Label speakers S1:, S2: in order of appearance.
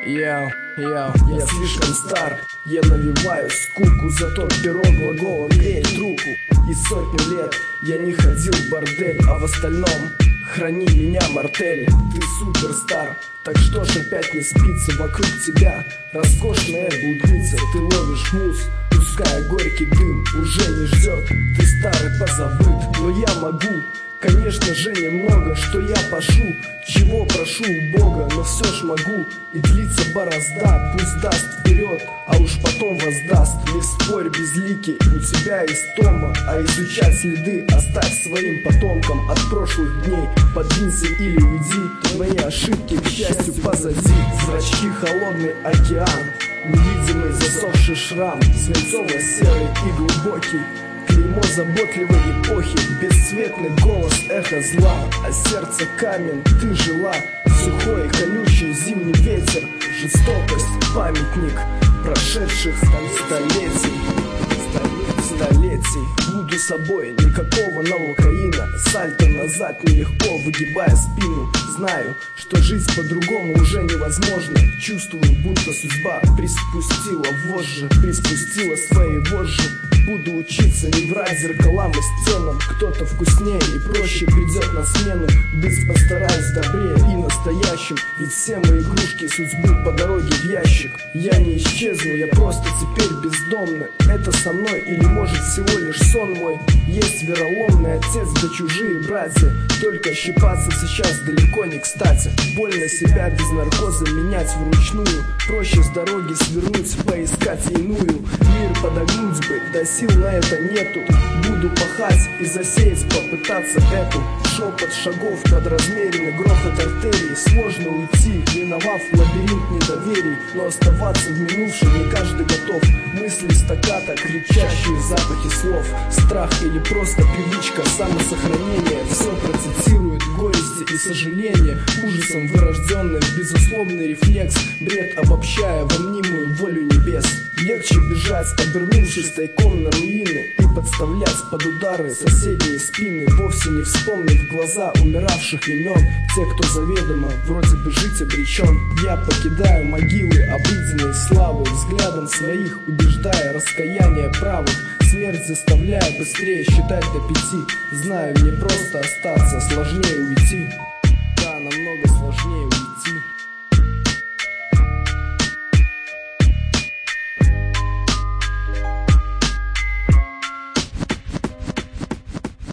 S1: Я слишком стар, я навеваю скуку, зато перо глаголом греет руку. И сотню лет я не ходил в бордель, а в остальном храни меня, мартель. Ты суперстар, так что ж опять не спится вокруг тебя? Роскошная блудница, ты ловишь мусс, пуская горький дым, уже не ждет. Ты старый позабыт, но я могу. Конечно же немного, что я пошу, чего прошу у Бога, но все ж могу. И длится борозда, пусть даст вперед, а уж потом воздаст. Не спорь безликий, у тебя истома, а изучать следы оставь своим потомкам от прошлых дней. Подвинься или уйди, твои ошибки, к счастью, позади. Зрачки холодный океан, невидимый засохший шрам, свинцово-серый и глубокий. Клеймо заботливой эпохи, бесцветный голос, эхо зла, а сердце камень, ты жила. Сухой, колючий зимний ветер, жестокость, памятник прошедших столетий. Буду собой, никакого новокаина, сальто назад нелегко, выгибая спину. Знаю, что жизнь по-другому уже невозможна. Чувствую, будто судьба приспустила вожжи, приспустила свои вожжи. Буду учиться не врать зеркалам и стенам. Кто-то вкуснее и проще придет на смену. Быть постараюсь добрее и настоящим, ведь все мои игрушки судьбу по дороге в ящик. Я не исчезну, я просто теперь бездомный. Это со мной или может всего лишь сон мой? Есть вероломный отец да чужие братья, только щипаться сейчас далеко не кстати. Больно себя без наркоза менять вручную, проще с дороги свернуть, поискать иную. Мир подогнуть бы, да сил на это нету. Буду пахать и засеять, попытаться эту. Шепот шагов под размеренный грохот артерий. Сложно уйти, миновав лабиринт недоверий, но оставаться в минувшем не каждый готов. Мысли стаккато, кричащие запахи слов. Страх или просто привычка самосохранения. Все процитирует горести и сожаления, ужасом вырожденный безусловный рефлекс. Бред обобщая во мнимую волю небес. Легче бежать, обернувшись тайком на руины, и подставлять под удары соседние спины, вовсе не вспомнив глаза умиравших имен. Те, кто заведомо вроде бы жить обречен. Я покидаю могилы обыденной славы, взглядом своих убеждая раскаяние правых. Смерть заставляя быстрее считать до 5. Знаю, мне просто остаться, сложнее уйти.